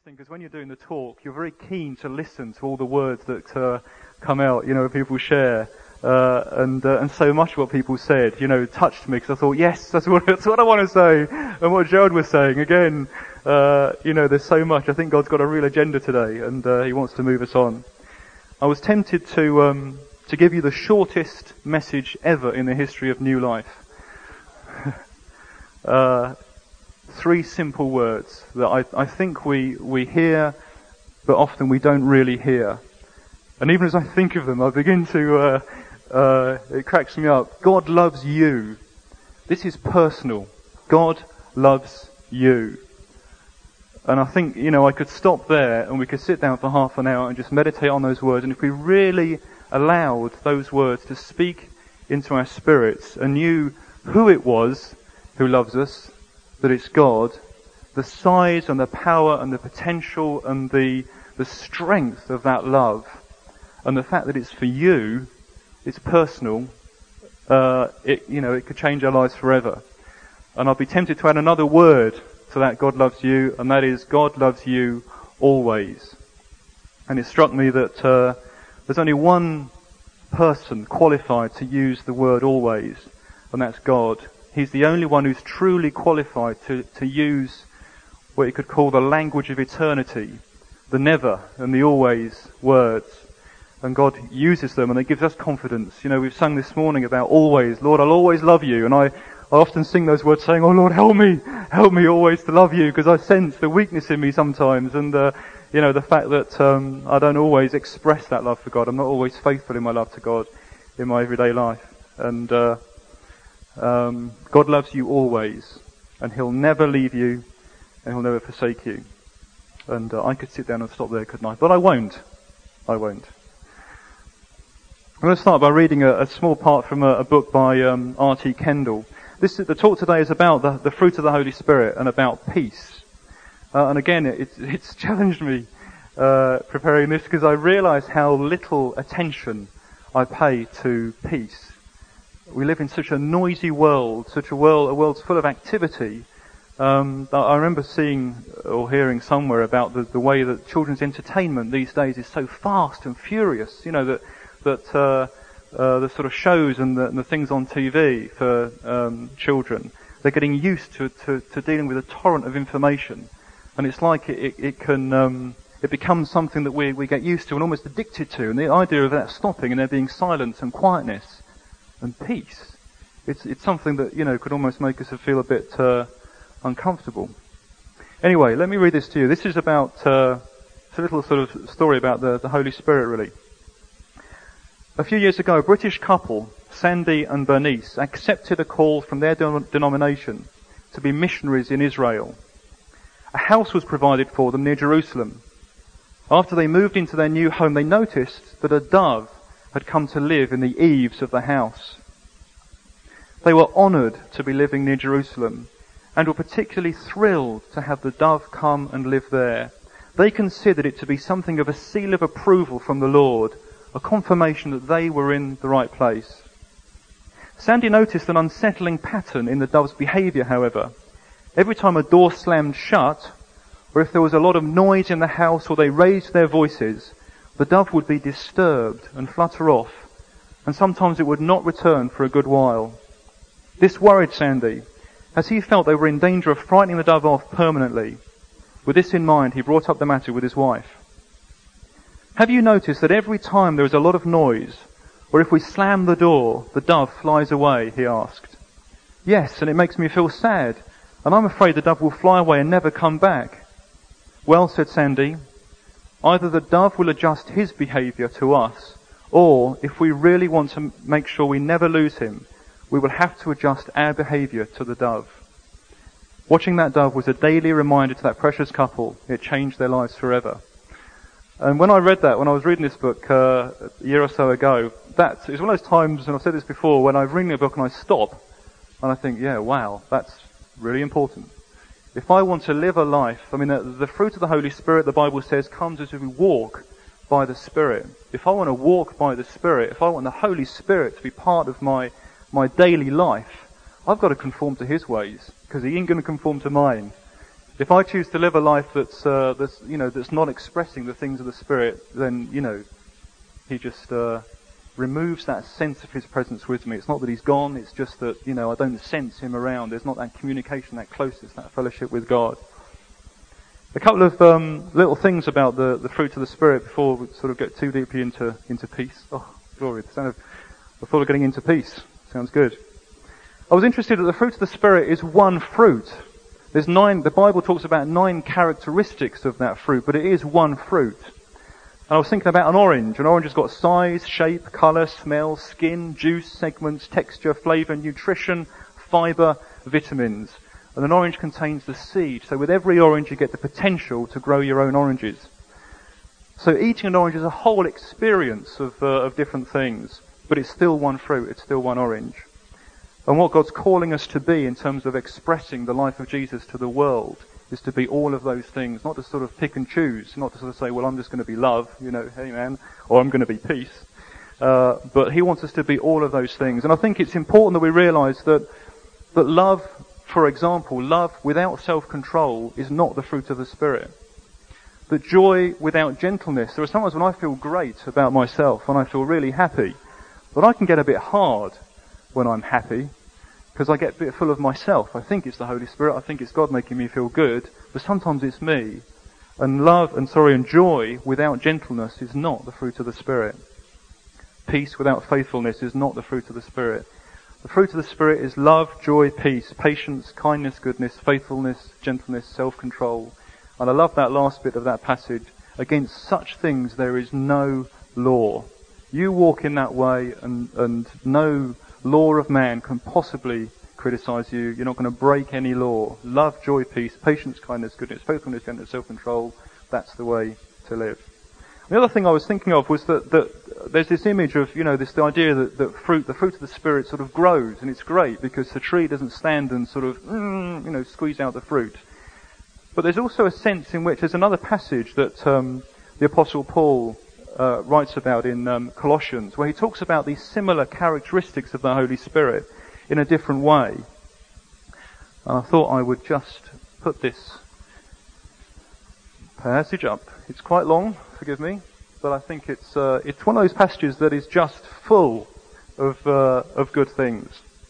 interesting because when you're doing the talk, you're very keen to listen to all the words that come out, people share. And so much of what people said, touched me because I thought, yes, that's what I want to say. And what Gerald was saying, again, there's so much. I think God's got a real agenda today and He wants to move us on. I was tempted to give you the shortest message ever in the history of New Life. 3 simple words that I think we hear, but often we don't really hear. And even as I think of them, I begin to, it cracks me up. God loves you. This is personal. God loves you. And I think, I could stop there and we could sit down for half an hour and just meditate on those words. And if we really allowed those words to speak into our spirits and knew who it was who loves us, that it's God, the size and the power and the potential and the strength of that love, and the fact that it's for you, it's personal, it could change our lives forever. And I'd be tempted to add another word to that God loves you, and that is God loves you always. And it struck me that there's only one person qualified to use the word always, and that's God. He's the only one who's truly qualified to use what you could call the language of eternity, the never and the always words. And God uses them and it gives us confidence. We've sung this morning about always. Lord, I'll always love you. And I often sing those words saying, oh Lord, help me always to love you, because I sense the weakness in me sometimes. And, the fact that I don't always express that love for God. I'm not always faithful in my love to God in my everyday life. And God loves you always, and He'll never leave you, and He'll never forsake you. And I could sit down and stop there, couldn't I? But I won't. I'm going to start by reading a small part from a book by R.T. Kendall. The talk today is about the fruit of the Holy Spirit and about peace. And again, it's challenged me preparing this, because I realise how little attention I pay to peace. We live in such a noisy world, a world's full of activity. I remember seeing or hearing somewhere about the way that children's entertainment these days is so fast and furious. That the sort of shows and the things on TV for children, they're getting used to dealing with a torrent of information, and it's like it becomes something that we get used to and almost addicted to. And the idea of that stopping and there being silence and quietness and peace, it's something that could almost make us feel a bit uncomfortable. Anyway, let me read this to you. This is about it's a little sort of story about the Holy Spirit, really. A few years ago, a British couple, Sandy and Bernice, accepted a call from their denomination to be missionaries in Israel. A house was provided for them near Jerusalem. After they moved into their new home, they noticed that a dove had come to live in the eaves of the house. They were honoured to be living near Jerusalem and were particularly thrilled to have the dove come and live there. They considered it to be something of a seal of approval from the Lord, a confirmation that they were in the right place. Sandy noticed an unsettling pattern in the dove's behaviour, however. Every time a door slammed shut, or if there was a lot of noise in the house or they raised their voices, the dove would be disturbed and flutter off, and sometimes it would not return for a good while. This worried Sandy, as he felt they were in danger of frightening the dove off permanently. With this in mind, he brought up the matter with his wife. Have you noticed that every time there is a lot of noise, or if we slam the door, the dove flies away? He asked. Yes, and it makes me feel sad, and I'm afraid the dove will fly away and never come back. Well, said Sandy, either the dove will adjust his behaviour to us, or if we really want to make sure we never lose him, we will have to adjust our behaviour to the dove. Watching that dove was a daily reminder to that precious couple. It changed their lives forever. And when I read that, when I was reading this book a year or so ago, it's one of those times, and I've said this before, when I'm reading a book and I stop, and I think, yeah, wow, that's really important. If I want to live a life, the fruit of the Holy Spirit, the Bible says, comes as we walk by the Spirit. If I want to walk by the Spirit, if I want the Holy Spirit to be part of my daily life, I've got to conform to His ways, because He ain't going to conform to mine. If I choose to live a life that's not expressing the things of the Spirit, then, He just removes that sense of His presence with me. It's not that He's gone, it's just that, I don't sense Him around. There's not that communication, that closeness, that fellowship with God. A couple of little things about the fruit of the Spirit before we sort of get too deeply into peace. Oh, glory, the thought of getting into peace. Sounds good. I was interested that the fruit of the Spirit is one fruit. There's 9, the Bible talks about 9 characteristics of that fruit, but it is one fruit. And I was thinking about an orange. An orange has got size, shape, colour, smell, skin, juice, segments, texture, flavour, nutrition, fibre, vitamins. And an orange contains the seed. So with every orange you get the potential to grow your own oranges. So eating an orange is a whole experience of different things. But it's still one fruit, it's still one orange. And what God's calling us to be in terms of expressing the life of Jesus to the world is to be all of those things, not to sort of pick and choose, not to sort of say, well, I'm just going to be love, hey man, or I'm going to be peace. But He wants us to be all of those things. And I think it's important that we realise that love, for example, love without self-control is not the fruit of the Spirit. That joy without gentleness, there are times when I feel great about myself, when I feel really happy, but I can get a bit hard when I'm happy, because I get a bit full of myself. I think it's the Holy Spirit, I think it's God making me feel good, but sometimes it's me. And joy without gentleness is not the fruit of the Spirit. Peace without faithfulness is not the fruit of the Spirit. The fruit of the Spirit is love, joy, peace, patience, kindness, goodness, faithfulness, gentleness, self-control. And I love that last bit of that passage. Against such things there is no law. You walk in that way and no law of man can possibly criticize you. You're not going to break any law. Love, joy, peace, patience, kindness, goodness, faithfulness, gentleness, self-control. That's the way to live. The other thing I was thinking of was that there's this image of, the idea that the fruit of the Spirit sort of grows, and it's great because the tree doesn't stand and sort of, squeeze out the fruit. But there's also a sense in which there's another passage that the Apostle Paul writes about in Colossians, where he talks about these similar characteristics of the Holy Spirit in a different way. And I thought I would just put this passage up. It's quite long, forgive me, but I think it's one of those passages that is just full of good things.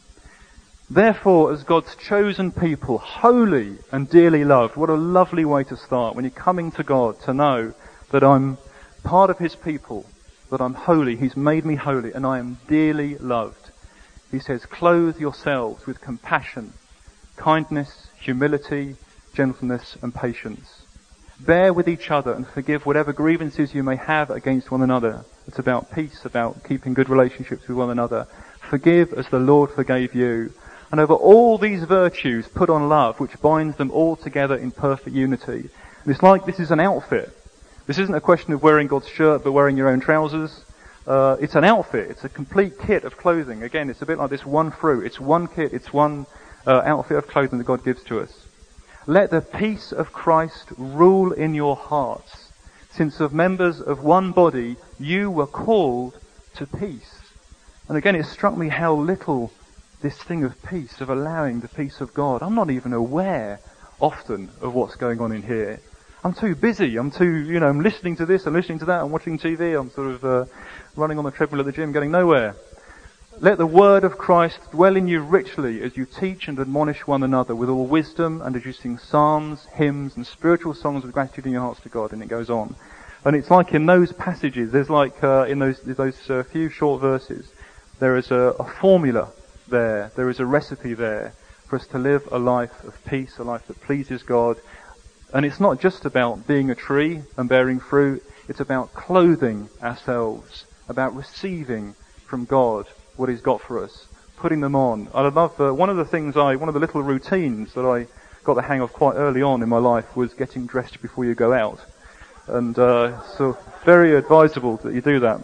Therefore, as God's chosen people, holy and dearly loved, what a lovely way to start when you're coming to God, to know that I'm part of His people, that I'm holy, He's made me holy, and I am dearly loved. He says, clothe yourselves with compassion, kindness, humility, gentleness, and patience. Bear with each other and forgive whatever grievances you may have against one another. It's about peace, about keeping good relationships with one another. Forgive as the Lord forgave you. And over all these virtues put on love, which binds them all together in perfect unity. And it's like this is an outfit. This isn't a question of wearing God's shirt but wearing your own trousers. It's an outfit. It's a complete kit of clothing. Again, it's a bit like this one fruit. It's one kit. It's one outfit of clothing that God gives to us. Let the peace of Christ rule in your hearts, since as members of one body you were called to peace. And again, it struck me how little this thing of peace, of allowing the peace of God. I'm not even aware often of what's going on in here. I'm too busy. I'm listening to this, I'm listening to that, I'm watching TV, I'm sort of running on the treadmill at the gym, getting nowhere. Let the word of Christ dwell in you richly as you teach and admonish one another with all wisdom, and as you sing psalms, hymns, and spiritual songs with gratitude in your hearts to God. And it goes on. And it's like in those passages, there's like in those few short verses, there is a formula there. There is a recipe there for us to live a life of peace, a life that pleases God. And it's not just about being a tree and bearing fruit. It's about clothing ourselves, about receiving from God what He's got for us, putting them on. I love one of the little routines that I got the hang of quite early on in my life was getting dressed before you go out, and so very advisable that you do that.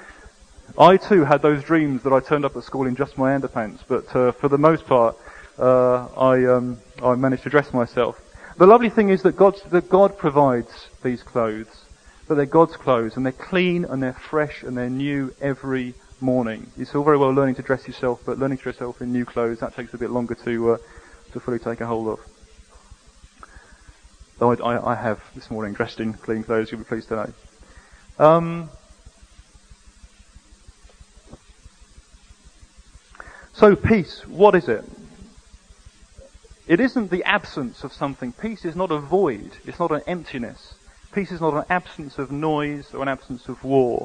I too had those dreams that I turned up at school in just my underpants, but for the most part, I managed to dress myself. The lovely thing is that God provides these clothes, that they're God's clothes, and they're clean and they're fresh and they're new every morning. It's all very well learning to dress yourself, but learning to dress yourself in new clothes, that takes a bit longer to fully take a hold of. Though I have this morning dressed in clean clothes, you'll be pleased to know. So peace, what is it? It isn't the absence of something. Peace is not a void. It's not an emptiness. Peace is not an absence of noise or an absence of war.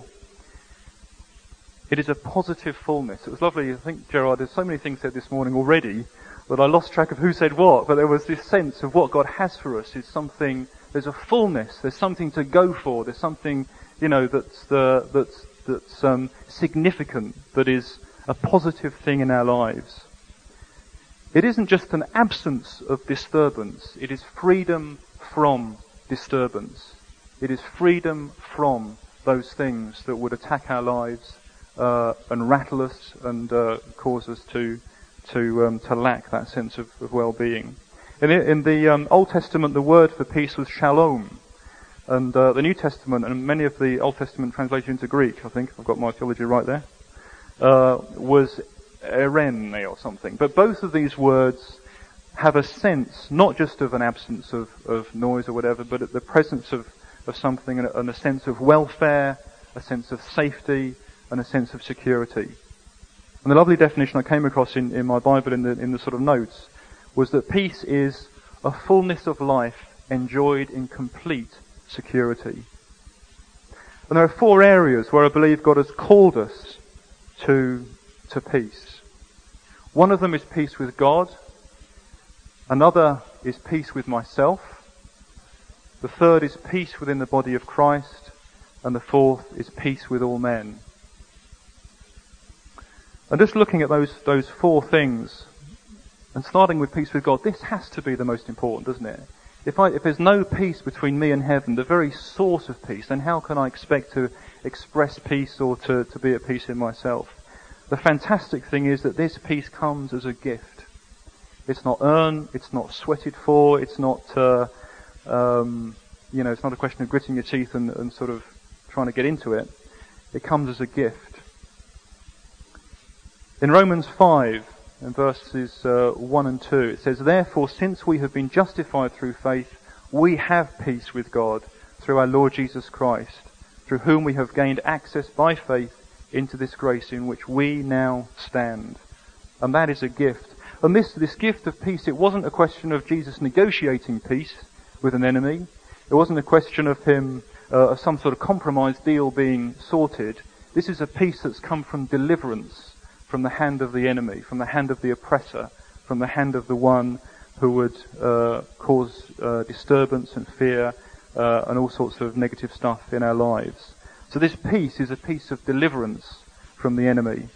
It is a positive fullness. It was lovely. I think, Gerard, there's so many things said this morning already that I lost track of who said what, but there was this sense of what God has for us is something, there's a fullness, there's something to go for, there's something, that's significant, that is a positive thing in our lives. It isn't just an absence of disturbance, it is freedom from disturbance. It is freedom from those things that would attack our lives and rattle us and cause us to lack that sense of well-being. In the Old Testament, the word for peace was shalom, and the New Testament and many of the Old Testament translated into Greek, I think I've got my theology right there, was erene or something. But both of these words have a sense not just of an absence of noise or whatever, but the presence of something and a sense of welfare, a sense of safety, and a sense of security. And the lovely definition I came across in my Bible in the sort of notes was that peace is a fullness of life enjoyed in complete security. And there are 4 areas where I believe God has called us to peace. One of them is peace with God. Another is peace with myself. The third is peace within the body of Christ. And the fourth is peace with all men. And just looking at those 4 things, and starting with peace with God, this has to be the most important, doesn't it? If there's no peace between me and heaven, the very source of peace, then how can I expect to express peace or to be at peace in myself? The fantastic thing is that this peace comes as a gift. It's not earned, it's not sweated for, it's not, it's not a question of gritting your teeth and sort of trying to get into it. It comes as a gift. In Romans 5, in verses 1 and 2, it says, "Therefore, since we have been justified through faith, we have peace with God through our Lord Jesus Christ, through whom we have gained access by faith into this grace in which we now stand." And that is a gift. And this gift of peace, it wasn't a question of Jesus negotiating peace with an enemy. It wasn't a question of him, of some sort of compromise deal being sorted. This is a peace that's come from deliverance from the hand of the enemy, from the hand of the oppressor, from the hand of the one who would cause disturbance and fear and all sorts of negative stuff in our lives. So this peace is a peace of deliverance from the enemy.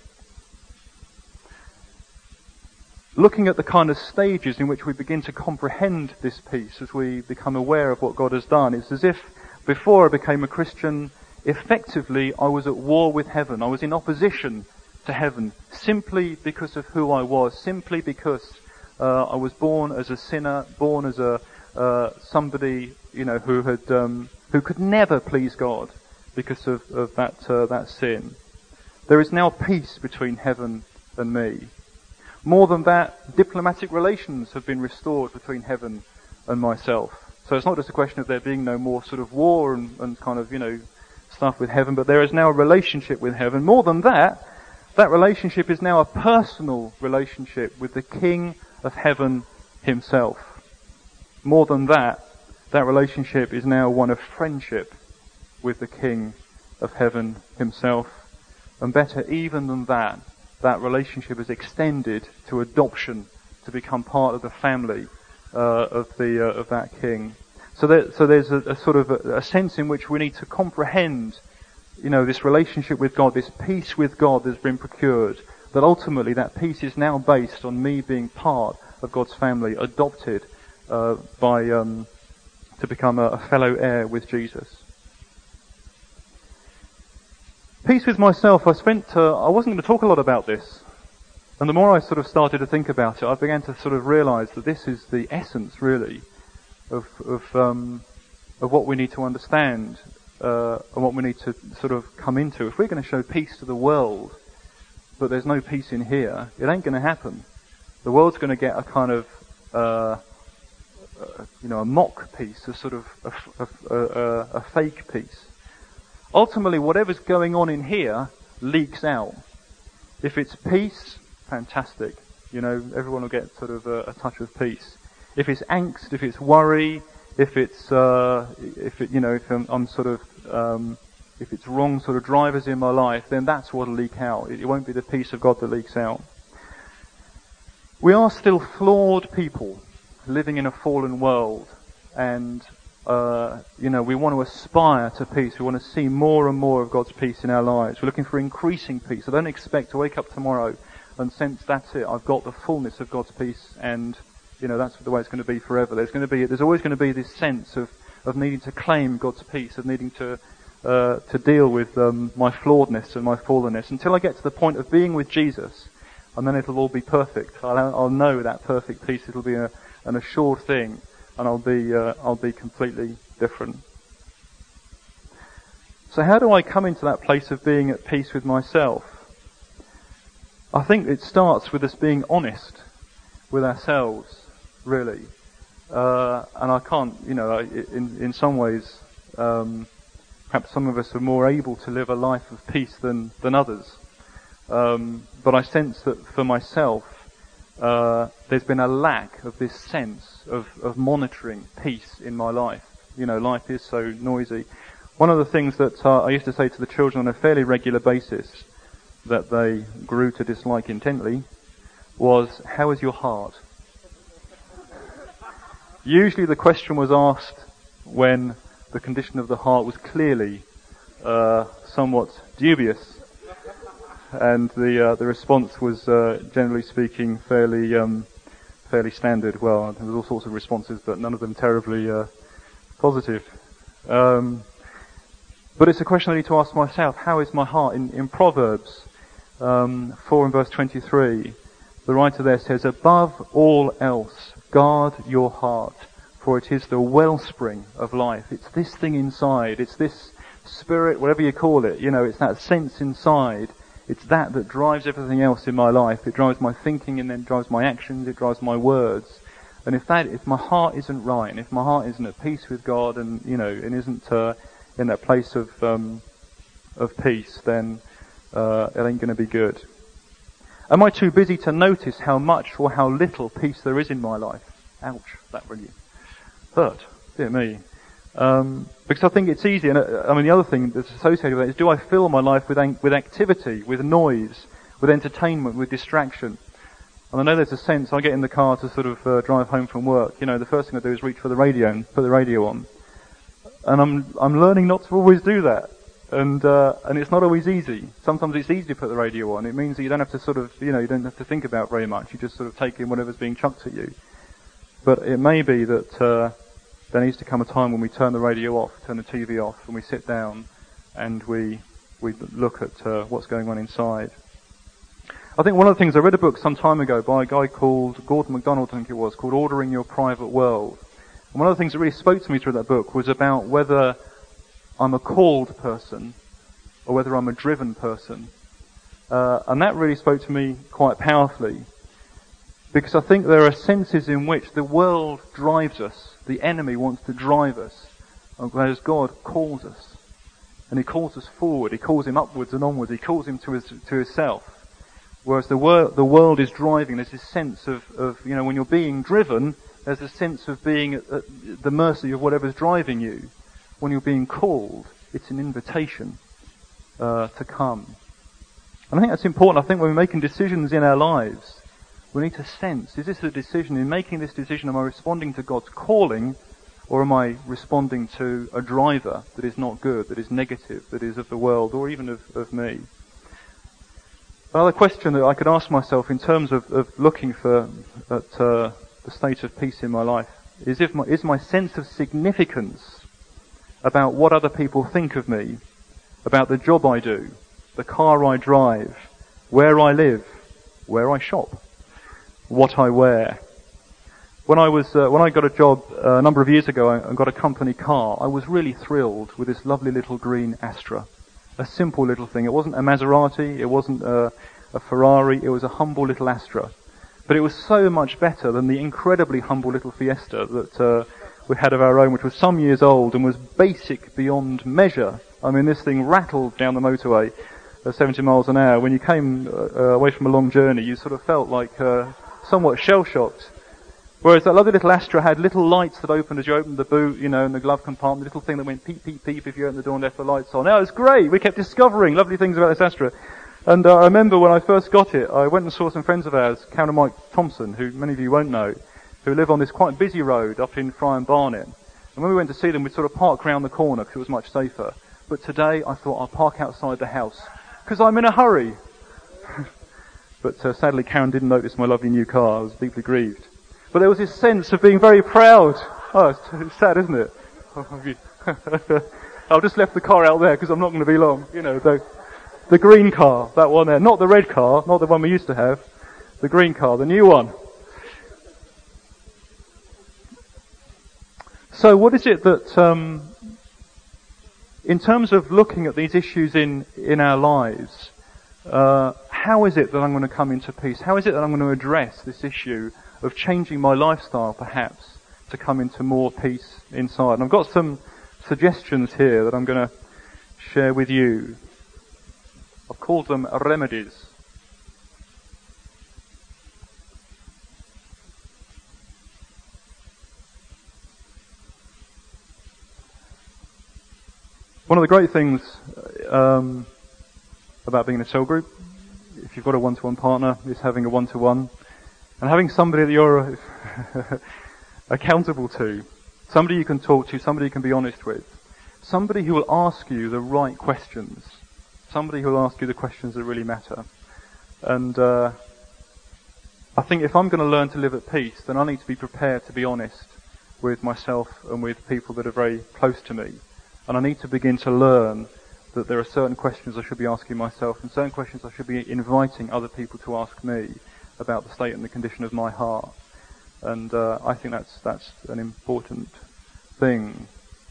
Looking at the kind of stages in which we begin to comprehend this peace as we become aware of what God has done, it's as if before I became a Christian, effectively I was at war with heaven. I was in opposition to heaven simply because of who I was, simply because I was born as a sinner, born as somebody who could never please God because of that sin. There is now peace between heaven and me. More than that, diplomatic relations have been restored between heaven and myself. So it's not just a question of there being no more sort of war and kind of, stuff with heaven, but there is now a relationship with heaven. More than that, that relationship is now a personal relationship with the King of heaven himself. More than that, that relationship is now one of friendship with the King of heaven himself. And better even than that, that relationship is extended to adoption to become part of the family of that King. So there's a sort of a sense in which we need to comprehend, this relationship with God, this peace with God that's been procured. That ultimately that peace is now based on me being part of God's family, adopted to become a fellow heir with Jesus. Peace with myself, I wasn't going to talk a lot about this. And the more I sort of started to think about it, I began to sort of realize that this is the essence, really, of what we need to understand, and what we need to sort of come into. If we're going to show peace to the world, but there's no peace in here, it ain't going to happen. The world's going to get a kind of, a mock peace, a sort of a fake peace. Ultimately, whatever's going on in here leaks out. If it's peace, fantastic. Everyone will get sort of a touch of peace. If it's angst, if it's worry, if it's if it's wrong sort of drivers in my life, then that's what'll leak out. It won't be the peace of God that leaks out. We are still flawed people living in a fallen world, and we want to aspire to peace. We want to see more and more of God's peace in our lives. We're looking for increasing peace. I don't expect to wake up tomorrow and sense that's it. I've got the fullness of God's peace, and that's the way it's going to be forever. There's always going to be this sense of needing to claim God's peace, of needing to deal with my flawedness and my fallenness until I get to the point of being with Jesus, and then it'll all be perfect. I'll know that perfect peace. It'll be an assured thing, and I'll be completely different. So how do I come into that place of being at peace with myself? I think it starts with us being honest with ourselves, really. And I can't, in some ways, perhaps some of us are more able to live a life of peace than others. But I sense that for myself, there's been a lack of this sense of monitoring peace in my life. Life is so noisy. One of the things that I used to say to the children on a fairly regular basis that they grew to dislike intently was, how is your heart? Usually the question was asked when the condition of the heart was clearly somewhat dubious, and the response was generally speaking fairly standard. Well, there was all sorts of responses, but none of them terribly positive. But it's a question I need to ask myself: how is my heart? In Proverbs 4 and verse 23, the writer there says, "Above all else, guard your heart, for it is the wellspring of life." It's this thing inside. It's this spirit, whatever you call it. It's that sense inside. It's that drives everything else in my life. It drives my thinking, and then drives my actions. It drives my words. And if my heart isn't right, and if my heart isn't at peace with God, and and isn't in that place of peace, then it ain't going to be good. Am I too busy to notice how much or how little peace there is in my life? Ouch, that really hurt, dear me. Because I think it's easy, and the other thing that's associated with that is, do I fill my life with activity, with noise, with entertainment, with distraction? And I know there's a sense, I get in the car to sort of drive home from work, the first thing I do is reach for the radio and put the radio on. And I'm learning not to always do that. And it's not always easy. Sometimes it's easy to put the radio on. It means that you don't have to sort of, you don't have to think about very much. You just sort of take in whatever's being chucked at you. But it may be that there needs to come a time when we turn the radio off, turn the TV off, and we sit down and we look at what's going on inside. I think one of the things, I read a book some time ago by a guy called Gordon MacDonald, I think it was, called Ordering Your Private World. And one of the things that really spoke to me through that book was about whether I'm a called person or whether I'm a driven person. And that really spoke to me quite powerfully, because I think there are senses in which the world drives us, the enemy wants to drive us, whereas God calls us. And He calls us forward, He calls Him upwards and onwards, He calls Him to Himself. Whereas the world is driving, there's this sense of when you're being driven, there's a sense of being at the mercy of whatever's driving you. When you're being called, it's an invitation to come. And I think that's important. I think when we're making decisions in our lives, we need to sense, is this a decision? In making this decision, am I responding to God's calling, or am I responding to a driver that is not good, that is negative, that is of the world, or even of me? Another question that I could ask myself in terms of looking at the state of peace in my life is my sense of significance about what other people think of me, about the job I do, the car I drive, where I live, where I shop, what I wear. When I got a job a number of years ago and got a company car, I was really thrilled with this lovely little green Astra. A simple little thing. It wasn't a Maserati, it wasn't a Ferrari, it was a humble little Astra. But it was so much better than the incredibly humble little Fiesta that we had of our own, which was some years old and was basic beyond measure. I mean, this thing rattled down the motorway at 70 miles an hour. When you came away from a long journey, you sort of felt like somewhat shell-shocked. Whereas that lovely little Astra had little lights that opened as you opened the boot, you know, in the glove compartment, the little thing that went peep, peep, peep if you opened the door and left the lights on. Now, it was great. We kept discovering lovely things about this Astra. And I remember when I first got it, I went and saw some friends of ours, Karen and Mike Thompson, who many of you won't know, who live on this quite busy road up in Fry and Barnet. And when we went to see them, we'd sort of park round the corner because it was much safer. But today, I thought I'll park outside the house because I'm in a hurry. But sadly, Karen didn't notice my lovely new car. I was deeply grieved. But there was this sense of being very proud. Oh, it's sad, isn't it? I've just left the car out there because I'm not going to be long. You know, the green car, that one there. Not the red car, not the one we used to have. The green car, the new one. So what is it that, in terms of looking at these issues in our lives, how is it that I'm going to come into peace? How is it that I'm going to address this issue of changing my lifestyle, perhaps, to come into more peace inside? And I've got some suggestions here that I'm going to share with you. I've called them remedies. One of the great things about being in a cell group, if you've got a one-to-one partner, is having a one-to-one. And having somebody that you're accountable to, somebody you can talk to, somebody you can be honest with, somebody who will ask you the right questions, somebody who will ask you the questions that really matter. And I think if I'm going to learn to live at peace, then I need to be prepared to be honest with myself and with people that are very close to me. And I need to begin to learn that there are certain questions I should be asking myself and certain questions I should be inviting other people to ask me about the state and the condition of my heart. And I think that's an important thing.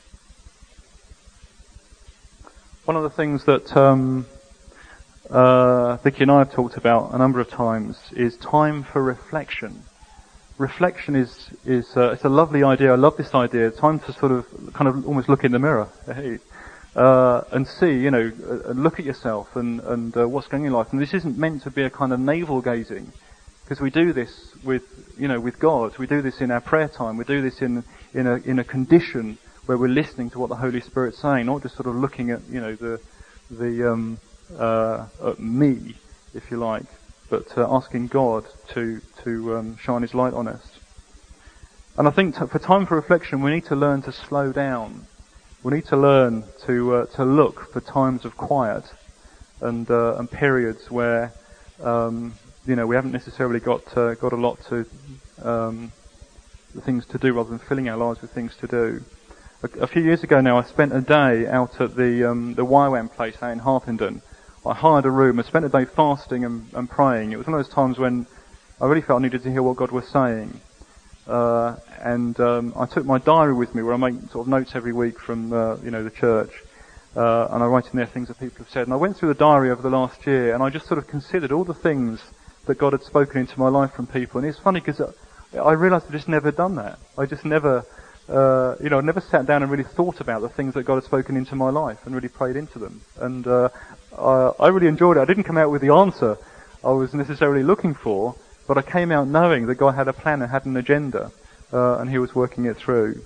One of the things that Vicky and I have talked about a number of times is time for reflection. Reflection is it's a lovely idea. I love this idea. Time to sort of kind of almost look in the mirror and see, you know, and look at yourself and what's going on in life. And this isn't meant to be a kind of navel gazing, because we do this with God. We do this in our prayer time. We do this in a condition where we're listening to what the Holy Spirit's saying, not just sort of looking at, you know, at me, if you like, but asking God to shine His light on us. And I think for time for reflection, we need to learn to slow down. We need to learn to look for times of quiet and periods where you know, we haven't necessarily got a lot to things to do, rather than filling our lives with things to do. A few years ago now, I spent a day out at the YWAM place out in Harpenden. I hired a room and spent a day fasting and praying. It was one of those times when I really felt I needed to hear what God was saying. And I took my diary with me, where I make sort of notes every week from the church. And I write in there things that people have said. And I went through the diary over the last year, and I just sort of considered all the things that God had spoken into my life from people. And it's funny because I realised I'd just never done that. I just never, I never sat down and really thought about the things that God had spoken into my life and really prayed into them. And I really enjoyed it. I didn't come out with the answer I was necessarily looking for, but I came out knowing that God had a plan and had an agenda, and He was working it through.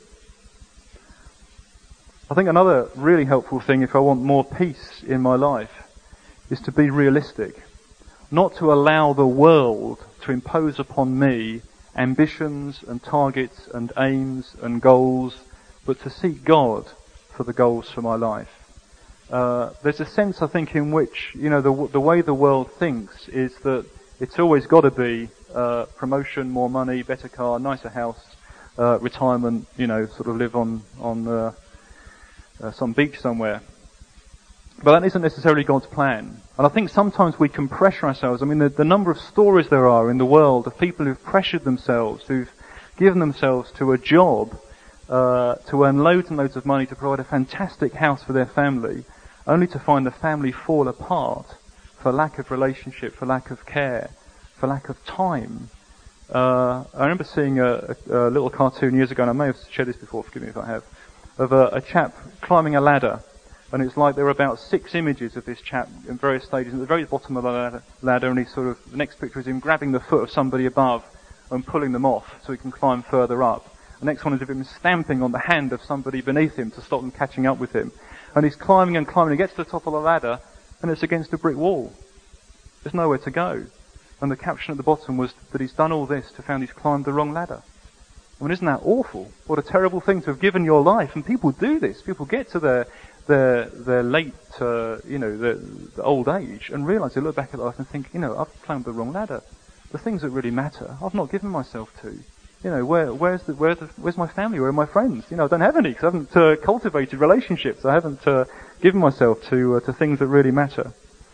I think another really helpful thing, if I want more peace in my life, is to be realistic. Not to allow the world to impose upon me ambitions and targets and aims and goals, but to seek God for the goals for my life. There's a sense, I think, in which, the way the world thinks is that it's always got to be promotion, more money, better car, nicer house, retirement, sort of live on some beach somewhere. But that isn't necessarily God's plan. And I think sometimes we can pressure ourselves. I mean, the number of stories there are in the world of people who've pressured themselves, who've given themselves to a job to earn loads and loads of money to provide a fantastic house for their family, only to find the family fall apart for lack of relationship, for lack of care, for lack of time. I remember seeing a little cartoon years ago, and I may have shared this before, forgive me if I have, of a chap climbing a ladder. And it's like there were about 6 images of this chap in various stages. At the very bottom of the ladder, and the next picture is him grabbing the foot of somebody above and pulling them off so he can climb further up. The next one is of him stamping on the hand of somebody beneath him to stop them catching up with him. And he's climbing and climbing. He gets to the top of the ladder, and it's against a brick wall. There's nowhere to go. And the caption at the bottom was that he's done all this to find he's climbed the wrong ladder. I mean, isn't that awful? What a terrible thing to have given your life. And people do this. People get to their late, the old age and realise, they look back at life and think, I've climbed the wrong ladder. The things that really matter, I've not given myself to. Where's my family? Where are my friends? I don't have any because I haven't cultivated relationships. I haven't given myself to things that really matter.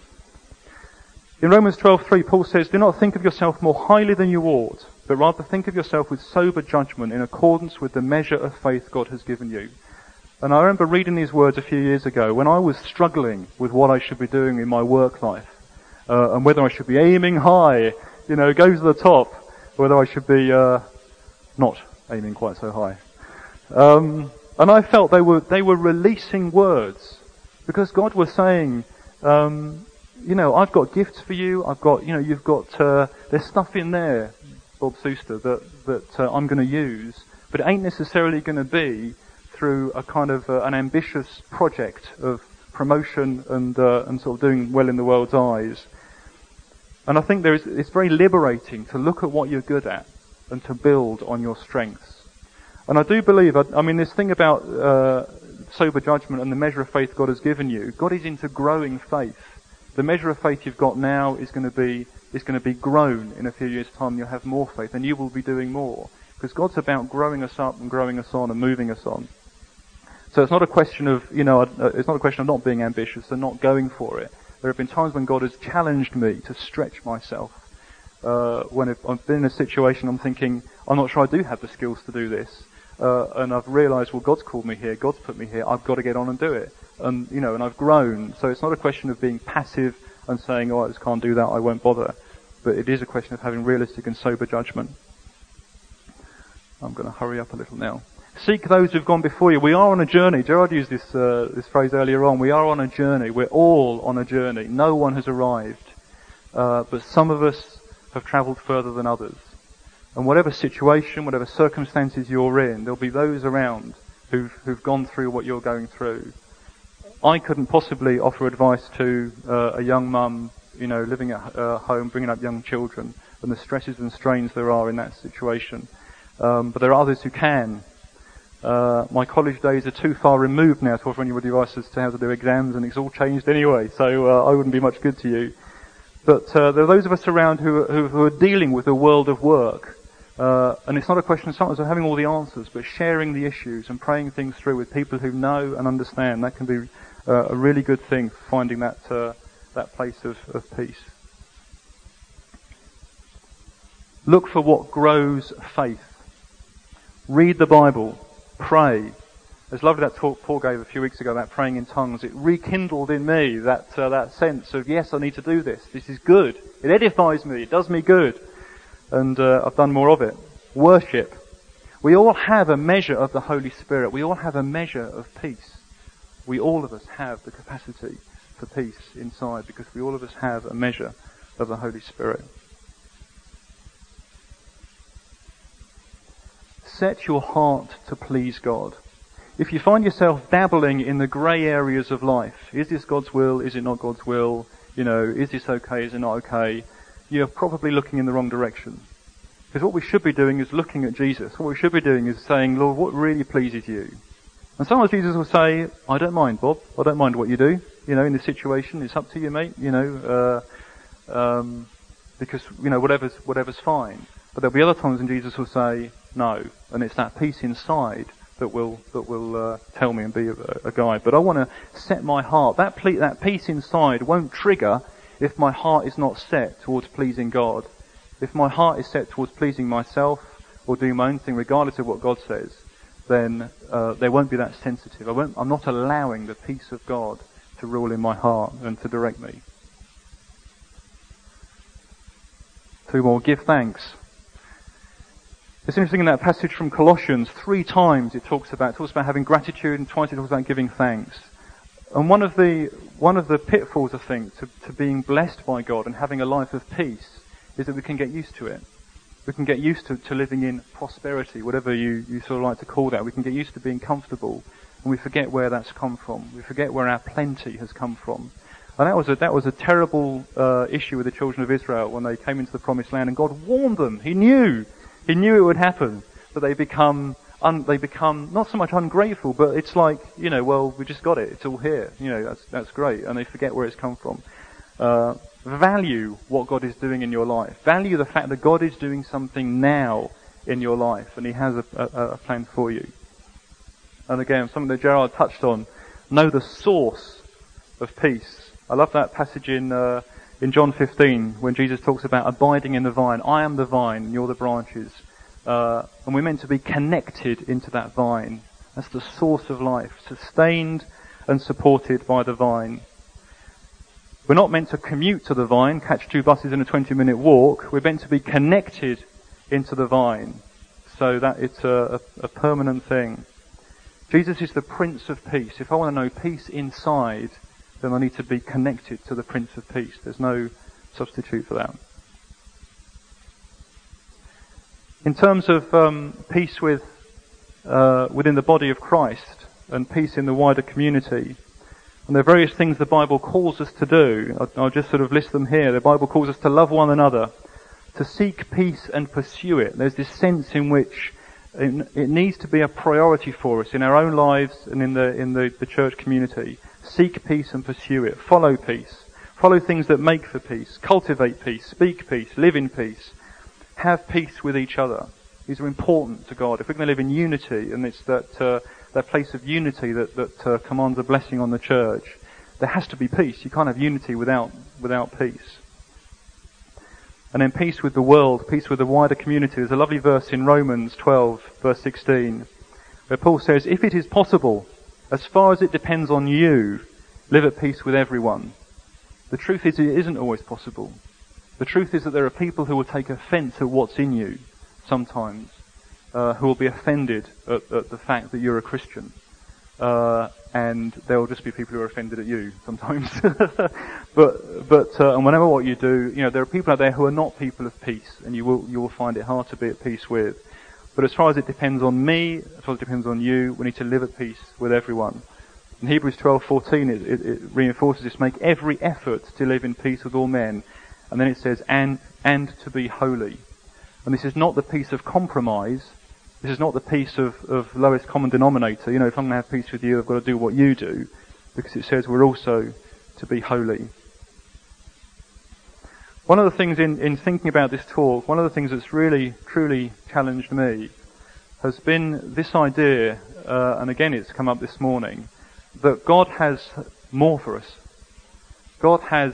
In Romans 12:3, Paul says, "Do not think of yourself more highly than you ought, but rather think of yourself with sober judgment in accordance with the measure of faith God has given you." And I remember reading these words a few years ago when I was struggling with what I should be doing in my work life, and whether I should be aiming high, go to the top, whether I should be not aiming quite so high. And I felt they were releasing words, because God was saying, I've got gifts for you. I've got, you've got, there's stuff in there, Bob Seuster, that I'm going to use, but it ain't necessarily going to be through a kind of an ambitious project of promotion and sort of doing well in the world's eyes. And I think it's very liberating to look at what you're good at and to build on your strengths. And I do believe, this thing about sober judgment and the measure of faith God has given you, God is into growing faith. The measure of faith you've got now is going to be grown in a few years' time. You'll have more faith, and you will be doing more, because God's about growing us up and growing us on and moving us on. So it's not a question of not being ambitious and not going for it. There have been times when God has challenged me to stretch myself. When I've been in a situation, I'm thinking, I'm not sure I do have the skills to do this, and I've realised, well, God's called me here, God's put me here, I've got to get on and do it. And I've grown. So it's not a question of being passive and saying, I just can't do that, I won't bother. But it is a question of having realistic and sober judgment. I'm going to hurry up a little now. Seek those who've gone before you. We are on a journey. Gerard used this phrase earlier on. We are on a journey. We're all on a journey. No one has arrived. But some of us have travelled further than others. And whatever situation, whatever circumstances you're in, there'll be those around who've gone through what you're going through. I couldn't possibly offer advice to a young mum, living at home, bringing up young children, and the stresses and strains there are in that situation. But there are others who can. My college days are too far removed now to offer anybody advice as to how to do exams, and it's all changed anyway, so I wouldn't be much good to you. But there are those of us around who are dealing with the world of work. And it's not a question sometimes of having all the answers, but sharing the issues and praying things through with people who know and understand. That can be a really good thing, finding that place of peace. Look for what grows faith. Read the Bible. Pray. It's lovely that talk Paul gave a few weeks ago about praying in tongues. It rekindled in me that sense of, yes, I need to do this. This is good. It edifies me. It does me good. And I've done more of it. Worship. We all have a measure of the Holy Spirit. We all have a measure of peace. We all of us have the capacity for peace inside, because we all of us have a measure of the Holy Spirit. Set your heart to please God. If you find yourself dabbling in the grey areas of life, is this God's will, is it not God's will, is this okay, is it not okay, you're probably looking in the wrong direction. Because what we should be doing is looking at Jesus. What we should be doing is saying, Lord, what really pleases you? And sometimes Jesus will say, I don't mind, Bob. I don't mind what you do. In this situation, it's up to you, mate. Because, whatever's fine. But there'll be other times when Jesus will say, no. And it's that peace inside that will tell me and be a guide. But I want to set my heart. That peace inside won't trigger if my heart is not set towards pleasing God. If my heart is set towards pleasing myself or doing my own thing, regardless of what God says, then there won't be that sensitive. I'm not allowing the peace of God to rule in my heart and to direct me. 2 more. Give thanks. It's interesting in that passage from Colossians, 3 times it talks about having gratitude, and twice it talks about giving thanks. And one of the pitfalls, I think, to being blessed by God and having a life of peace is that we can get used to it. We can get used to living in prosperity, whatever you sort of like to call that. We can get used to being comfortable, and we forget where that's come from. We forget where our plenty has come from. And that was a terrible issue with the children of Israel when they came into the promised land, and God warned them. He knew it would happen, that they become not so much ungrateful, but it's like, well, we just got it. It's all here. That's great. And they forget where it's come from. Value what God is doing in your life. Value the fact that God is doing something now in your life, and He has a plan for you. And again, something that Gerard touched on, know the source of peace. I love that passage in John 15 when Jesus talks about abiding in the vine. I am the vine, and you're the branches. And we're meant to be connected into that vine. That's the source of life, sustained and supported by the vine. We're not meant to commute to the vine, catch 2 buses in a 20-minute walk. We're meant to be connected into the vine, so that it's a permanent thing. Jesus is the Prince of Peace. If I want to know peace inside, then I need to be connected to the Prince of Peace. There's no substitute for that. In terms of peace within the body of Christ and peace in the wider community, and there are various things the Bible calls us to do. I'll just sort of list them here. The Bible calls us to love one another, to seek peace and pursue it. There's this sense in which it needs to be a priority for us in our own lives and in the church community. Seek peace and pursue it. Follow peace. Follow things that make for peace. Cultivate peace. Speak peace. Live in peace. Have peace with each other. These are important to God. If we're going to live in unity, and it's that place of unity that commands a blessing on the church, there has to be peace. You can't have unity without peace. And then peace with the world, peace with the wider community. There's a lovely verse in Romans 12, verse 16, where Paul says, if it is possible, as far as it depends on you, live at peace with everyone. The truth is, it isn't always possible. The truth is that there are people who will take offence at what's in you sometimes, who will be offended at the fact that you're a Christian. And there will just be people who are offended at you sometimes. but and whenever what you do, there are people out there who are not people of peace, and you will find it hard to be at peace with. But as far as it depends on me, as far as it depends on you, we need to live at peace with everyone. In Hebrews 12:14, it reinforces this: make every effort to live in peace with all men. And then it says, and to be holy. And this is not the peace of compromise. This is not the peace of lowest common denominator. If I'm going to have peace with you, I've got to do what you do. Because it says we're also to be holy. One of the things in thinking about this talk, one of the things that's really, truly challenged me has been this idea, and again it's come up this morning, that God has more for us. God has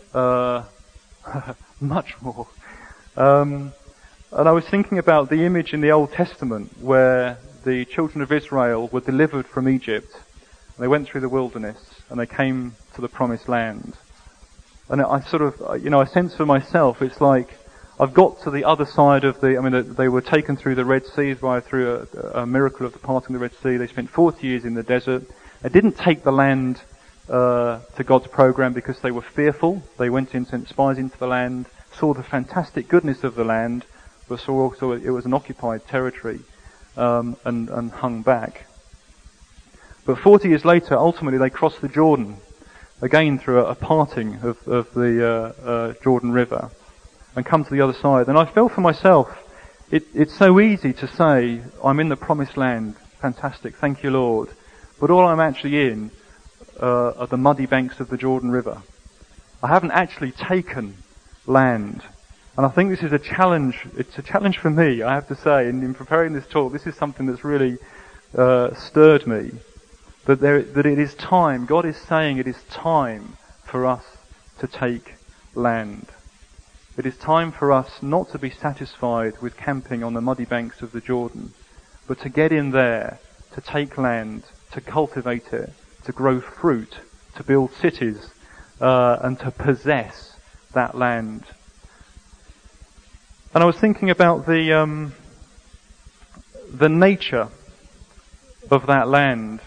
much more. And I was thinking about the image in the Old Testament where the children of Israel were delivered from Egypt. And they went through the wilderness and they came to the promised land. And I sort of, I sense for myself, it's like I've got to the other side of they were taken through the Red Sea through a miracle of departing the Red Sea. They spent 40 years in the desert. They didn't take the land to God's program because they were fearful. They went in, sent spies into the land, saw the fantastic goodness of the land, but saw also it was an occupied territory, and hung back. But 40 years later, ultimately they crossed the Jordan, again through a parting of the Jordan River, and come to the other side. And I felt for myself, it's so easy to say, I'm in the promised land, fantastic, thank you Lord. But all I'm actually in are the muddy banks of the Jordan River. I haven't actually taken land. And I think this is a challenge. It's a challenge for me, I have to say. And in preparing this talk, this is something that's really stirred me. That it is time. God is saying it is time for us to take land. It is time for us not to be satisfied with camping on the muddy banks of the Jordan, but to get in there, to take land, to cultivate it, to grow fruit, to build cities, and to possess that land. And I was thinking about the the nature of that land.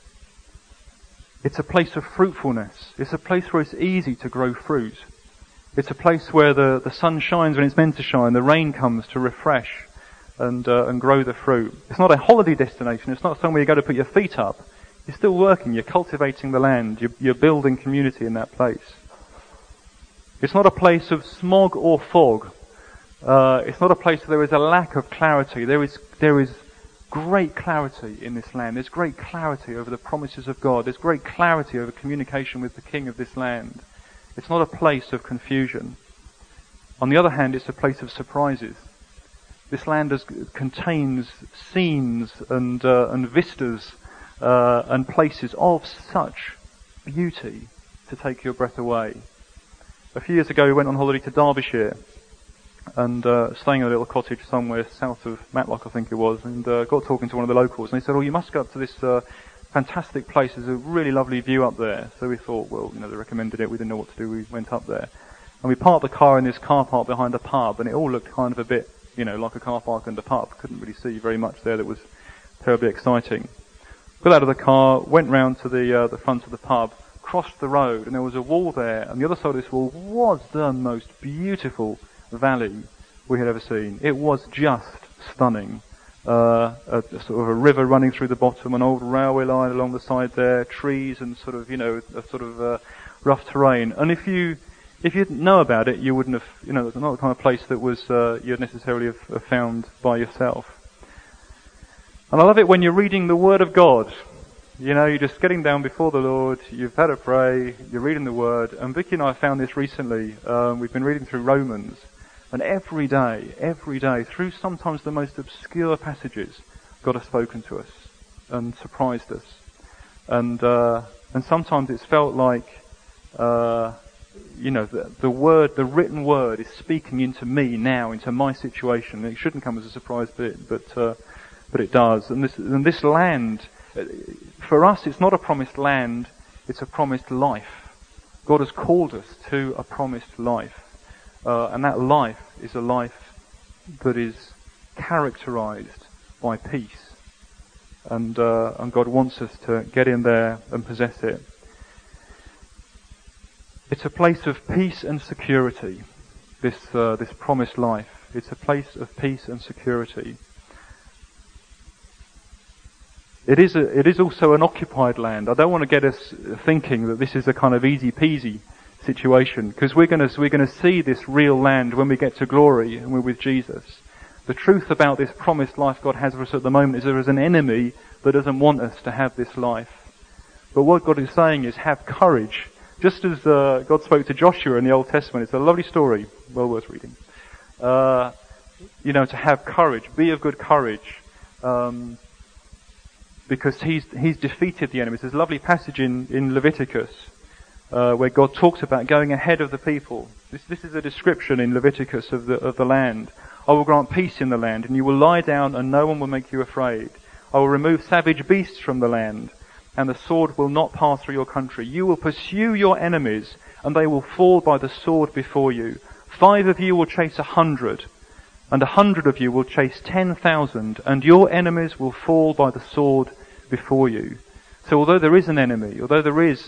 It's a place of fruitfulness. It's a place where it's easy to grow fruit. It's a place where the sun shines when it's meant to shine. The rain comes to refresh and grow the fruit. It's not a holiday destination. It's not somewhere you go to put your feet up. You're still working. You're cultivating the land. You're building community in that place. It's not a place of smog or fog. It's not a place where there is a lack of clarity. There is great clarity in this land. There's great clarity over the promises of God. There's great clarity over communication with the King of this land. It's not a place of confusion. On the other hand, it's a place of surprises. This land contains scenes and vistas and places of such beauty to take your breath away. A few years ago, we went on holiday to Derbyshire and staying in a little cottage somewhere south of Matlock, I think it was, and got talking to one of the locals, and they said, "Oh, you must go up to this fantastic place. There's a really lovely view up there." So we thought, well, they recommended it. We didn't know what to do. We went up there, and we parked the car in this car park behind a pub, and it all looked kind of a bit, like a car park and a pub. Couldn't really see very much there that was terribly exciting. Got out of the car, went round to the front of the pub, crossed the road, and there was a wall there, and the other side of this wall was the most beautiful valley we had ever seen. It was just stunning. A sort of a river running through the bottom, an old railway line along the side there, trees and rough terrain. And if you didn't know about it, you wouldn't have, it's not the kind of place that was you'd necessarily have found by yourself. And I love it when you're reading the Word of God. You're just getting down before the Lord, you've had a pray, you're reading the Word. And Vicky and I found this recently. We've been reading through Romans. And every day, through sometimes the most obscure passages, God has spoken to us and surprised us. And sometimes it's felt like, the written word is speaking into me now, into my situation. It shouldn't come as a surprise, but it does. And this land, for us, it's not a promised land, it's a promised life. God has called us to a promised life. And that life is a life that is characterized by peace. And God wants us to get in there and possess it. It's a place of peace and security, this promised life. It's a place of peace and security. It is also an occupied land. I don't want to get us thinking that this is a kind of easy peasy situation, because we're going to see this real land when we get to glory and we're with Jesus. The truth about this promised life God has for us at the moment is there is an enemy that doesn't want us to have this life. But what God is saying is have courage. Just as God spoke to Joshua in the Old Testament, it's a lovely story, well worth reading. To have courage, be of good courage, because he's defeated the enemies. There's a lovely passage in Leviticus where God talks about going ahead of the people. This is a description in Leviticus of the land. I will grant peace in the land, and you will lie down, and no one will make you afraid. I will remove savage beasts from the land, and the sword will not pass through your country. You will pursue your enemies, and they will fall by the sword before you. 5 of you will chase 100, and 100 of you will chase 10,000, and your enemies will fall by the sword before you. So although there is an enemy, although there is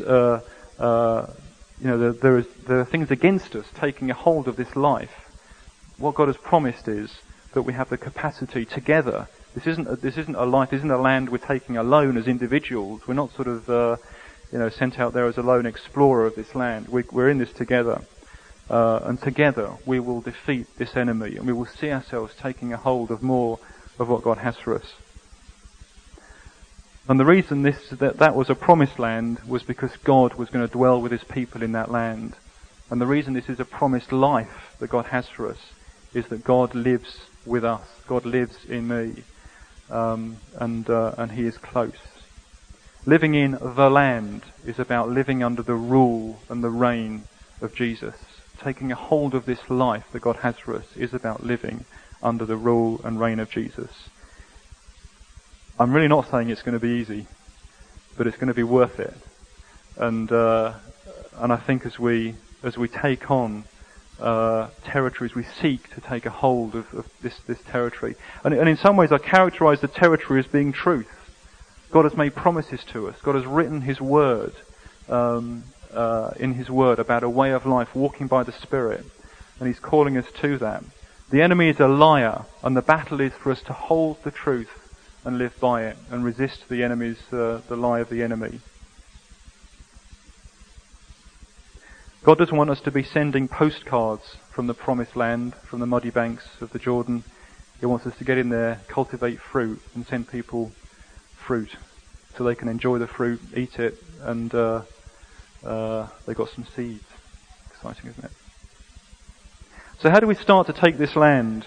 there are things against us taking a hold of this life, what God has promised is that we have the capacity together. This isn't a life, this isn't a land we're taking alone as individuals. We're not sent out there as a lone explorer of this land. We're in this together. And together we will defeat this enemy, and we will see ourselves taking a hold of more of what God has for us. And the reason that was a promised land was because God was going to dwell with his people in that land. And the reason this is a promised life that God has for us is that God lives with us. God lives in me. And he is close. Living in the land is about living under the rule and the reign of Jesus. Taking a hold of this life that God has for us is about living under the rule and reign of Jesus. I'm really not saying it's going to be easy, but it's going to be worth it. And I think as we take on territories. We seek to take a hold of this territory. And in some ways I characterize the territory as being truth. God has made promises to us. God has written His Word, in His Word about a way of life, walking by the Spirit. And He's calling us to that. The enemy is a liar, and the battle is for us to hold the truth and live by it, and resist the enemy's, the lie of the enemy. God doesn't want us to be sending postcards from the promised land, from the muddy banks of the Jordan. He wants us to get in there, cultivate fruit, and send people fruit so they can enjoy the fruit, eat it, and they've got some seeds. Exciting, isn't it? So how do we start to take this land?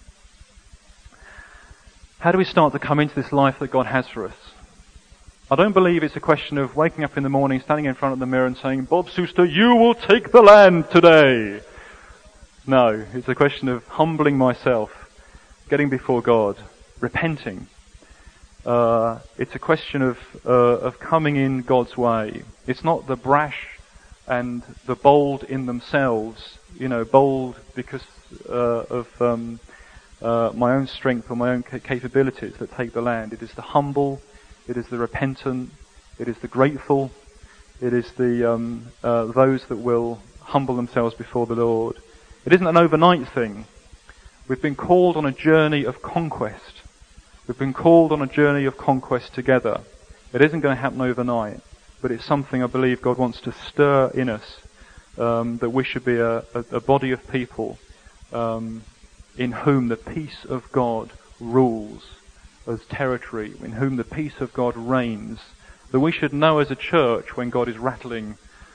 How do we start to come into this life that God has for us? I don't believe it's a question of waking up in the morning, standing in front of the mirror and saying, Bob Suster, you will take the land today. No, it's a question of humbling myself, getting before God, repenting. It's a question of coming in God's way. It's not the brash and the bold in themselves, bold because of my own strength or my own capabilities that take the land. It is the humble, it is the repentant, it is the grateful, it is the those that will humble themselves before the Lord. It isn't an overnight thing. We've been called on a journey of conquest. We've been called on a journey of conquest together. It isn't going to happen overnight, but it's something I believe God wants to stir in us, that we should be a body of people in whom the peace of God rules as territory, in whom the peace of God reigns, that we should know as a church when God is rattling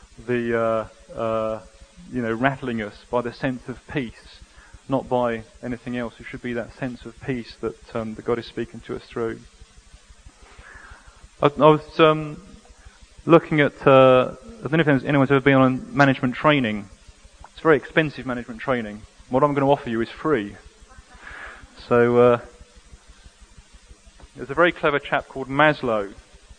rattling us by the sense of peace, not by anything else. It should be that sense of peace that God is speaking to us through. I was looking at, I don't know if anyone's ever been on management training. It's very expensive management training. What I'm going to offer you is free. So, there's a very clever chap called Maslow.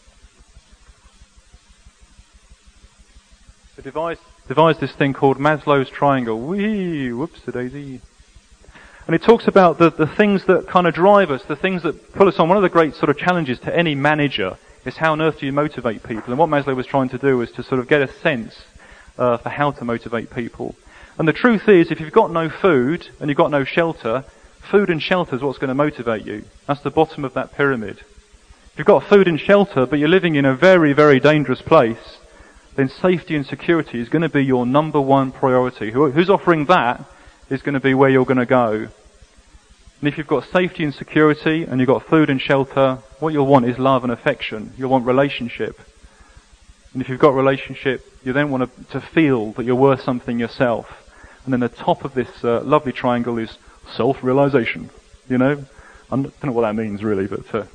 He devised this thing called Maslow's triangle. Whoops-a-daisy. And it talks about the things that kind of drive us, the things that pull us on. One of the great sort of challenges to any manager is how on earth do you motivate people? And what Maslow was trying to do was to sort of get a sense for how to motivate people. And the truth is, if you've got no food and you've got no shelter, food and shelter is what's going to motivate you. That's the bottom of that pyramid. If you've got food and shelter, but you're living in a very, very dangerous place, then safety and security is going to be your number one priority. Who's offering that is going to be where you're going to go. And if you've got safety and security and you've got food and shelter, what you'll want is love and affection. You'll want relationship. And if you've got relationship, you then want to feel that you're worth something yourself. And then the top of this lovely triangle is self-realization. I don't know what that means really, but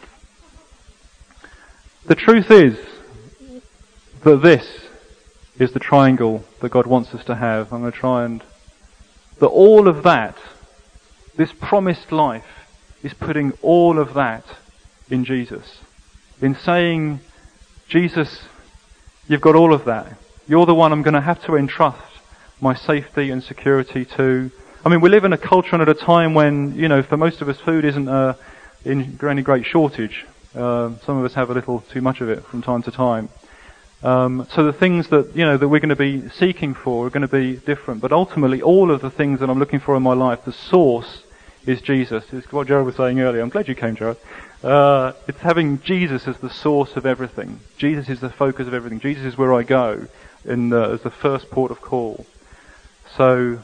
the truth is that this is the triangle that God wants us to have. I'm going to try and... that all of that, this promised life, is putting all of that in Jesus. In saying, Jesus, you've got all of that. You're the one I'm going to have to entrust my safety and security to. I mean, we live in a culture and at a time when, for most of us food isn't in any great shortage. Some of us have a little too much of it from time to time. So the things that, that we're going to be seeking for are going to be different. But ultimately, all of the things that I'm looking for in my life, the source is Jesus. It's what Jared was saying earlier. I'm glad you came, Jared. It's having Jesus as the source of everything. Jesus is the focus of everything. Jesus is where I go as the first port of call. So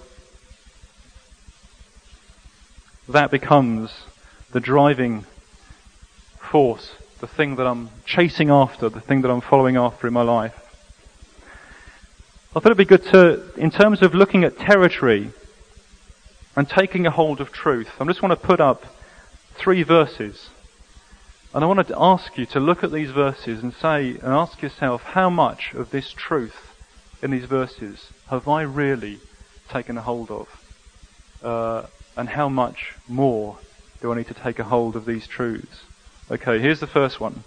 that becomes the driving force, the thing that I'm chasing after, the thing that I'm following after in my life. I thought it'd be good to, in terms of looking at territory and taking a hold of truth, I just want to put up 3 verses. And I want to ask you to look at these verses and ask yourself, how much of this truth in these verses have I really taken a hold of? And how much more do I need to take a hold of these truths? Okay, here's the first one.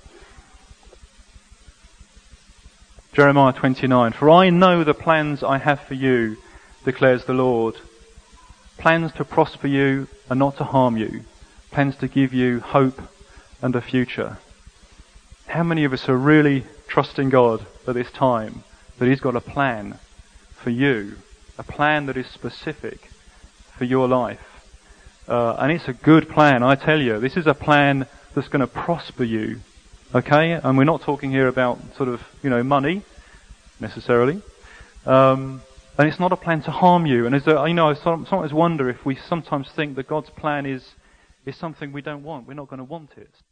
Jeremiah 29. For I know the plans I have for you, declares the Lord. Plans to prosper you and not to harm you. Plans to give you hope and a future. How many of us are really trusting God at this time that He's got a plan for you, a plan that is specific for your life? And it's a good plan, I tell you. This is a plan that's going to prosper you. Okay? And we're not talking here about sort of, money, necessarily. And it's not a plan to harm you. And I sometimes wonder if we sometimes think that God's plan is something we don't want. We're not going to want it.